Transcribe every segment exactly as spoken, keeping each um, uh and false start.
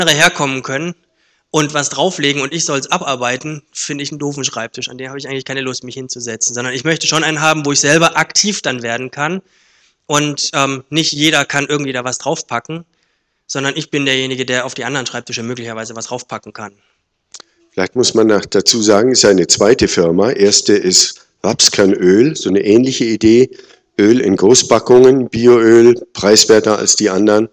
andere herkommen können und was drauflegen und ich soll es abarbeiten, finde ich einen doofen Schreibtisch. An den habe ich eigentlich keine Lust, mich hinzusetzen, sondern ich möchte schon einen haben, wo ich selber aktiv dann werden kann und ähm, nicht jeder kann irgendwie da was draufpacken, sondern ich bin derjenige, der auf die anderen Schreibtische möglicherweise was draufpacken kann. Vielleicht muss man noch dazu sagen, es ist eine zweite Firma. Erste ist Rapskernöl, so eine ähnliche Idee. Öl in Großpackungen, Bioöl, preiswerter als die anderen.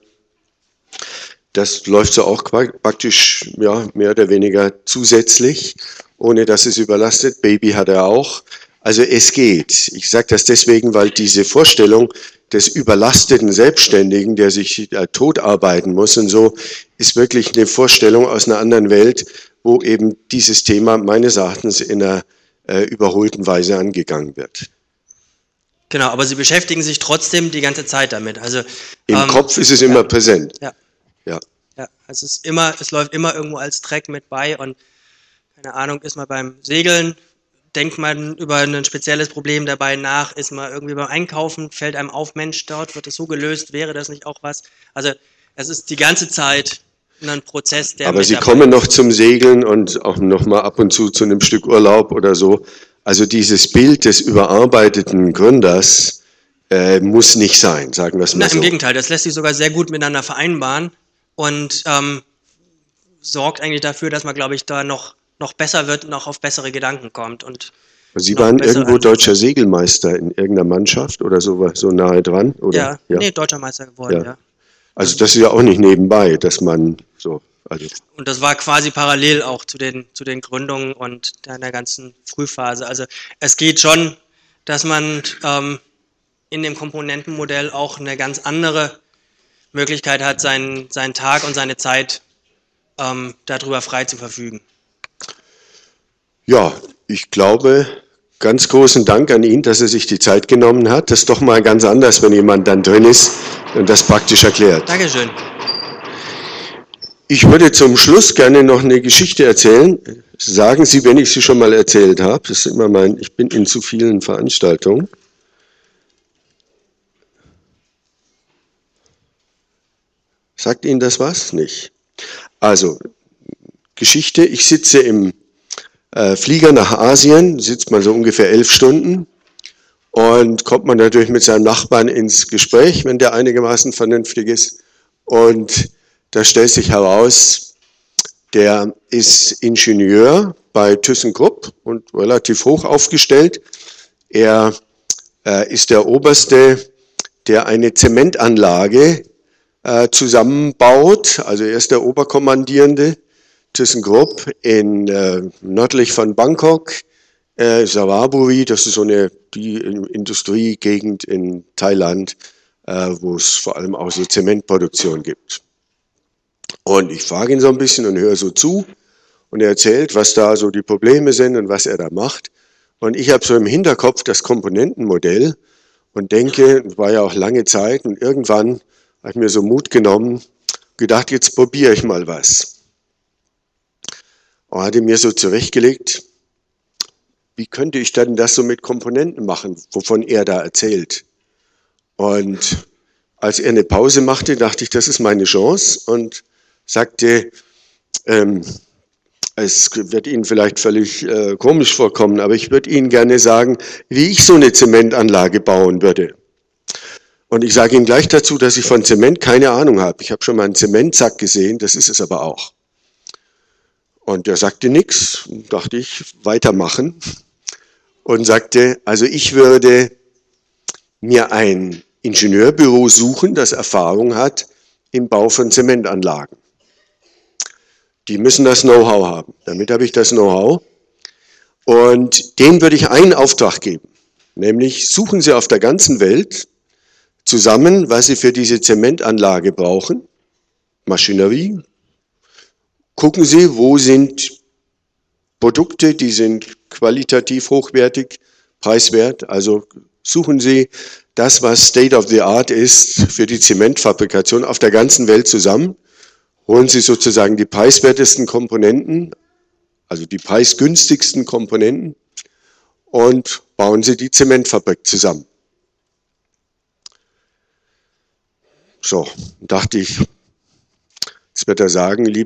Das läuft so auch praktisch ja, mehr oder weniger zusätzlich, ohne dass es überlastet. Baby hat er auch. Also es geht. Ich sage das deswegen, weil diese Vorstellung des überlasteten Selbstständigen, der sich äh, tot arbeiten muss und so, ist wirklich eine Vorstellung aus einer anderen Welt, wo eben dieses Thema meines Erachtens in einer äh, überholten Weise angegangen wird. Genau, aber Sie beschäftigen sich trotzdem die ganze Zeit damit. Also im ähm, Kopf ist es immer ja, präsent. Ja. Ja. Ja, also es ist immer, es läuft immer irgendwo als Track mit bei und keine Ahnung, ist man beim Segeln, denkt man über ein spezielles Problem dabei nach, ist man irgendwie beim Einkaufen, fällt einem auf, Mensch, dort wird es so gelöst, wäre das nicht auch was? Also es ist die ganze Zeit ein Prozess, der Aber Sie kommen noch zum Segeln und auch noch mal ab und zu zu einem Stück Urlaub oder so. Also dieses Bild des überarbeiteten Gründers äh, muss nicht sein, sagen wir es mal Na, so. Im Gegenteil, das lässt sich sogar sehr gut miteinander vereinbaren und ähm, sorgt eigentlich dafür, dass man, glaube ich, da noch, noch besser wird und auch auf bessere Gedanken kommt. Und Sie waren irgendwo Ansätze. Deutscher Segelmeister in irgendeiner Mannschaft oder so, so nahe dran? Oder? Ja, ja, nee, deutscher Meister geworden, ja. ja. Also das ist ja auch nicht nebenbei, dass man so... Also. Und das war quasi parallel auch zu den, zu den Gründungen und in der ganzen Frühphase. Also es geht schon, dass man ähm, in dem Komponentenmodell auch eine ganz andere Möglichkeit hat, seinen, seinen Tag und seine Zeit ähm, darüber frei zu verfügen. Ja, ich glaube, ganz großen Dank an ihn, dass er sich die Zeit genommen hat. Das ist doch mal ganz anders, wenn jemand dann drin ist und das praktisch erklärt. Dankeschön. Ich würde zum Schluss gerne noch eine Geschichte erzählen. Sagen Sie, wenn ich sie schon mal erzählt habe. Das ist immer mein, ich bin in zu vielen Veranstaltungen. Sagt Ihnen das was? Nicht. Also, Geschichte. Ich sitze im äh, Flieger nach Asien, sitzt man so ungefähr elf Stunden und kommt man natürlich mit seinem Nachbarn ins Gespräch, wenn der einigermaßen vernünftig ist. Und da stellt sich heraus, der ist Ingenieur bei ThyssenKrupp und relativ hoch aufgestellt. Er äh, ist der Oberste, der eine Zementanlage äh, zusammenbaut. Also er ist der Oberkommandierende. ThyssenKrupp in äh, nördlich von Bangkok, äh, Sawaburi, das ist so eine die Industriegegend in Thailand, äh, wo es vor allem auch so Zementproduktion gibt. Und ich frage ihn so ein bisschen und höre so zu und er erzählt, was da so die Probleme sind und was er da macht. Und ich habe so im Hinterkopf das Komponentenmodell und denke, es war ja auch lange Zeit und irgendwann habe ich mir so Mut genommen, gedacht, jetzt probiere ich mal was. Und hatte mir so zurechtgelegt, wie könnte ich denn das so mit Komponenten machen, wovon er da erzählt. Und als er eine Pause machte, dachte ich, das ist meine Chance und sagte, ähm, es wird Ihnen vielleicht völlig äh, komisch vorkommen, aber ich würde Ihnen gerne sagen, wie ich so eine Zementanlage bauen würde. Und ich sage Ihnen gleich dazu, dass ich von Zement keine Ahnung habe. Ich habe schon mal einen Zementsack gesehen, das ist es aber auch. Und er sagte nichts, dachte ich, weitermachen. Und sagte, also ich würde mir ein Ingenieurbüro suchen, das Erfahrung hat im Bau von Zementanlagen. Die müssen das Know-how haben. Damit habe ich das Know-how. Und denen würde ich einen Auftrag geben. Nämlich suchen Sie auf der ganzen Welt zusammen, was Sie für diese Zementanlage brauchen. Maschinerie. Gucken Sie, wo sind Produkte, die sind qualitativ hochwertig, preiswert. Also suchen Sie das, was State of the Art ist für die Zementfabrikation auf der ganzen Welt zusammen. Holen Sie sozusagen die preiswertesten Komponenten, also die preisgünstigsten Komponenten und bauen Sie die Zementfabrik zusammen. So, dachte ich, jetzt wird er sagen, lieber